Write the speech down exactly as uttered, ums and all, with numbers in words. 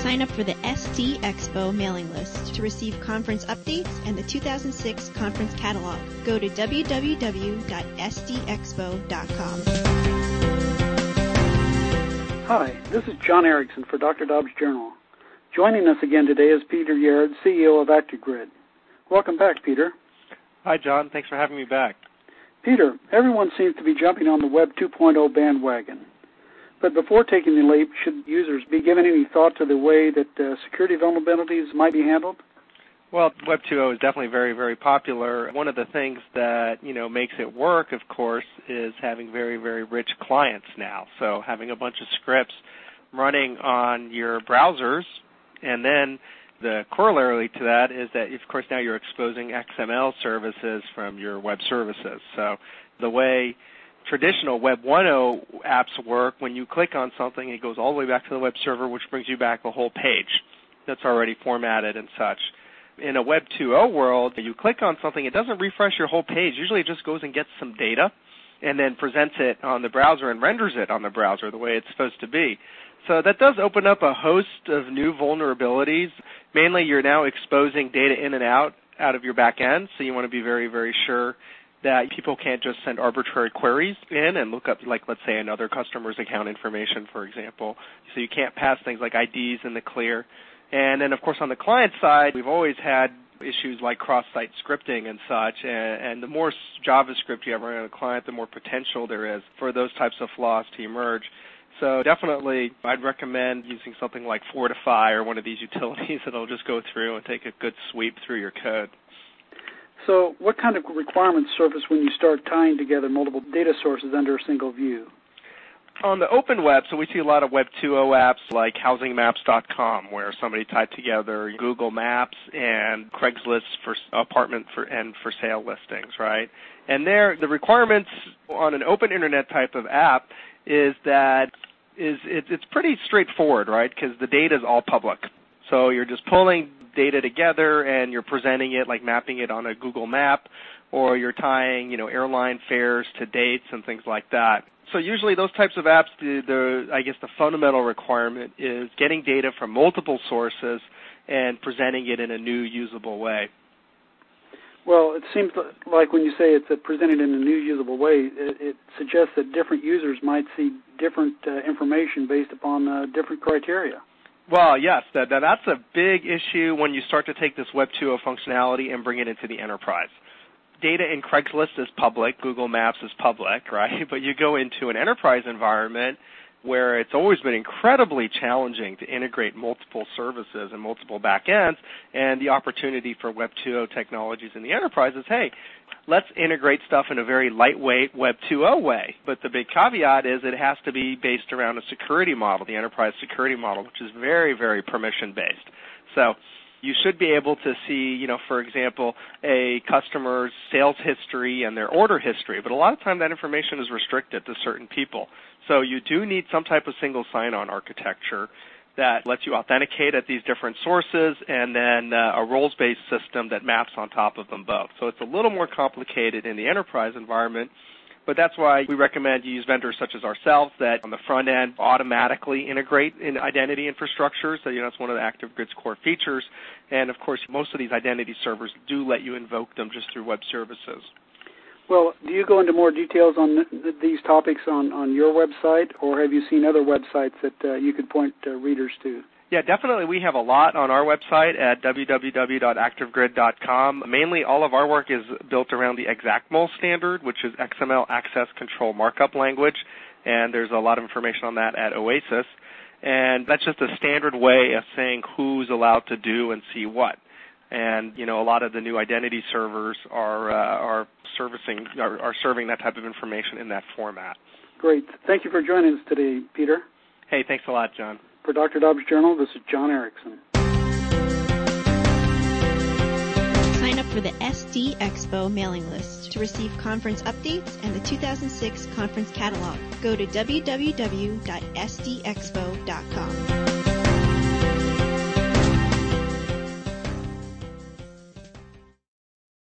Sign up for the S D Expo mailing list to receive conference updates and the two thousand six conference catalog. Go to w w w dot s d expo dot com. Hi, this is John Erickson for Doctor Dobbs Journal. Joining us again today is Peter Yared, C E O of ActiveGrid. Welcome back, Peter. Hi, John. Thanks for having me back. Peter, everyone seems to be jumping on the Web two point oh bandwagon. But before taking the leap, should users be given any thought to the way that uh, security vulnerabilities might be handled? Well, Web two point oh is definitely very, very popular. One of the things that, you know, makes it work, of course, is having very, very rich clients now. So having a bunch of scripts running on your browsers, and then the corollary to that is that, of course, now you're exposing X M L services from your web services. So the way traditional Web one point oh apps work, when you click on something, it goes all the way back to the web server, which brings you back a whole page that's already formatted and such. In a Web two point oh world, you click on something, it doesn't refresh your whole page. Usually it just goes and gets some data and then presents it on the browser and renders it on the browser the way it's supposed to be. So that does open up a host of new vulnerabilities. Mainly you're now exposing data in and out out of your back end, so you want to be very, very sure that people can't just send arbitrary queries in and look up, like, let's say, another customer's account information, for example. So you can't pass things like I Ds in the clear. And then, of course, on the client side, we've always had issues like cross-site scripting and such, and, and the more JavaScript you have running on a client, the more potential there is for those types of flaws to emerge. So definitely I'd recommend using something like Fortify or one of these utilities that will just go through and take a good sweep through your code. So what kind of requirements surface when you start tying together multiple data sources under a single view? On the open web, so we see a lot of Web two point oh apps like housing maps dot com, where somebody tied together Google Maps and Craigslist for apartment for, and for sale listings, right? And there, the requirements on an open internet type of app is that is it, it's pretty straightforward, right? Because the data is all public. So you're just pulling data together and you're presenting it, like mapping it on a Google map, or you're tying, you know, airline fares to dates and things like that. So usually those types of apps, the, the I guess the fundamental requirement is getting data from multiple sources and presenting it in a new usable way. Well, it seems like when you say it's presented in a new usable way, it, it suggests that different users might see different uh, information based upon uh, different criteria. Well, yes, that, that, that's a big issue when you start to take this Web two point oh functionality and bring it into the enterprise. Data in Craigslist is public, Google Maps is public, right? But you go into an enterprise environment where it's always been incredibly challenging to integrate multiple services and multiple backends, and the opportunity for Web two point oh technologies in the enterprise is, hey, let's integrate stuff in a very lightweight Web two point oh way. But the big caveat is it has to be based around a security model, the enterprise security model, which is very, very permission-based. So you should be able to see, you know, for example, a customer's sales history and their order history, but a lot of time that information is restricted to certain people. So you do need some type of single sign-on architecture that lets you authenticate at these different sources, and then uh, a roles-based system that maps on top of them both. So it's a little more complicated in the enterprise environment, but that's why we recommend you use vendors such as ourselves that on the front end automatically integrate in identity infrastructure. So, you know, it's one of the ActiveGrid's core features. And, of course, most of these identity servers do let you invoke them just through web services. Well, do you go into more details on th- these topics on, on your website, or have you seen other websites that uh, you could point uh, readers to? Yeah, definitely. We have a lot on our website at w w w dot active grid dot com. Mainly all of our work is built around the EXACTML standard, which is X M L Access Control Markup Language, and there's a lot of information on that at Oasis. And that's just a standard way of saying who's allowed to do and see what. And, you know, a lot of the new identity servers are uh, are servicing are, are serving that type of information in that format. Great. Thank you for joining us today, Peter. Hey, thanks a lot, John. For Doctor Dobbs Journal, this is John Erickson. Sign up for the S D Expo mailing list to receive conference updates and the two thousand six conference catalog. Go to w w w dot s d expo dot com.